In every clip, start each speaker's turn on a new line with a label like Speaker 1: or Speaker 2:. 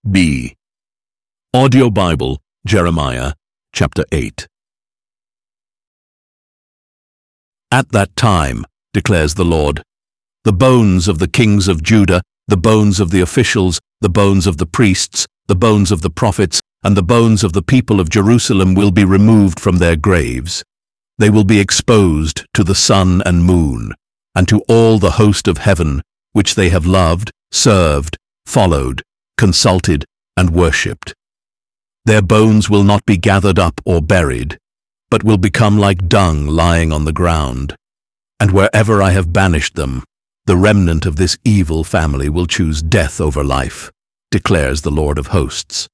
Speaker 1: B. Audio Bible, Jeremiah, chapter 8. At that time, declares the Lord, the bones of the kings of Judah, the bones of the officials, the bones of the priests, the bones of the prophets, and the bones of the people of Jerusalem will be removed from their graves. They will be exposed to the sun and moon, and to all the host of heaven, which they have loved, served, followed, consulted, and worshipped. Their bones will not be gathered up or buried, but will become like dung lying on the ground. And wherever I have banished them, the remnant of this evil family will choose death over life, declares the Lord of hosts.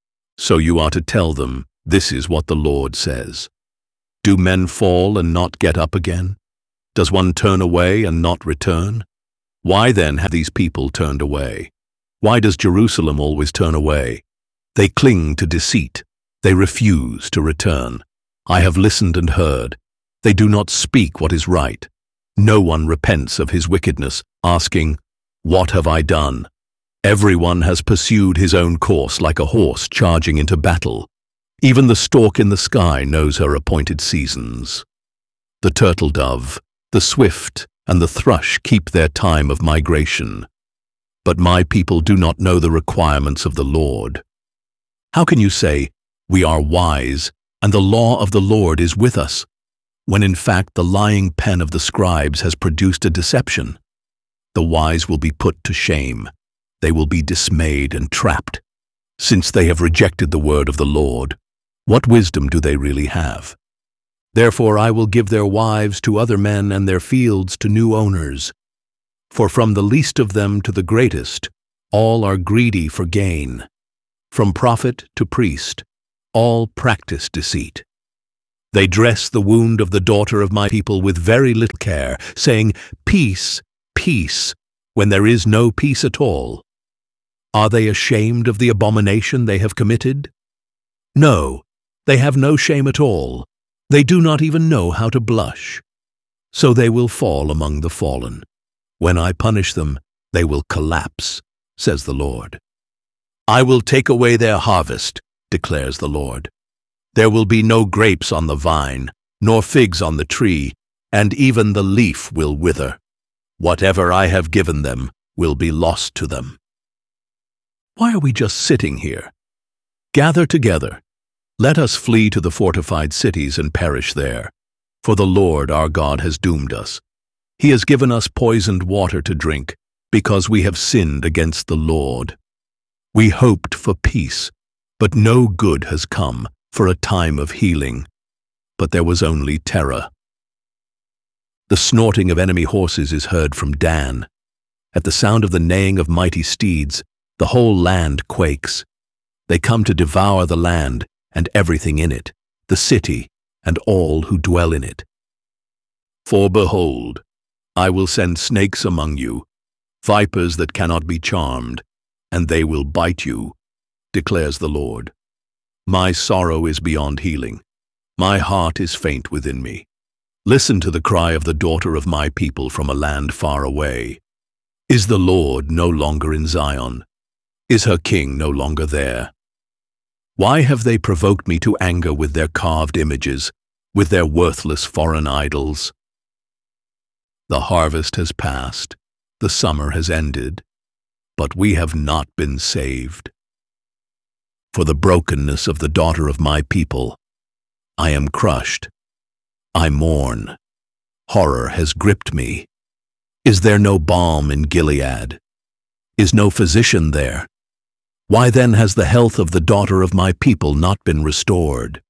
Speaker 1: So you are to tell them, this is what the Lord says. Do men fall and not get up again? Does one turn away and not return? Why then have these people turned away? Why does Jerusalem always turn away? They cling to deceit. They refuse to return. I have listened and heard. They do not speak what is right. No one repents of his wickedness, asking, what have I done? Everyone has pursued his own course like a horse charging into battle. Even the stork in the sky knows her appointed seasons. The turtle dove, the swift, and the thrush keep their time of migration. But my people do not know the requirements of the Lord. How can you say, we are wise, and the law of the Lord is with us, when in fact the lying pen of the scribes has produced a deception? The wise will be put to shame. They will be dismayed and trapped. Since they have rejected the word of the Lord, what wisdom do they really have? Therefore I will give their wives to other men and their fields to new owners. For from the least of them to the greatest, all are greedy for gain. From prophet to priest, all practice deceit. They dress the wound of the daughter of my people with very little care, saying, peace, peace, when there is no peace at all. Are they ashamed of the abomination they have committed? No, they have no shame at all. They do not even know how to blush. So they will fall among the fallen. When I punish them, they will collapse, says the Lord. I will take away their harvest, declares the Lord. There will be no grapes on the vine, nor figs on the tree, and even the leaf will wither. Whatever I have given them will be lost to them. Why are we just sitting here? Gather together. Let us flee to the fortified cities and perish there. For the Lord our God has doomed us. He has given us poisoned water to drink, because we have sinned against the Lord. We hoped for peace, but no good has come for a time of healing. But there was only terror. The snorting of enemy horses is heard from Dan. At the sound of the neighing of mighty steeds, the whole land quakes. They come to devour the land and everything in it, the city and all who dwell in it. For behold, I will send snakes among you, vipers that cannot be charmed, and they will bite you, declares the Lord. My sorrow is beyond healing. My heart is faint within me. Listen to the cry of the daughter of my people from a land far away. Is the Lord no longer in Zion? Is her king no longer there? Why have they provoked me to anger with their carved images, with their worthless foreign idols? The harvest has passed, the summer has ended, but we have not been saved. For the brokenness of the daughter of my people, I am crushed. I mourn. Horror has gripped me. Is there no balm in Gilead? Is no physician there? Why then has the health of the daughter of my people not been restored?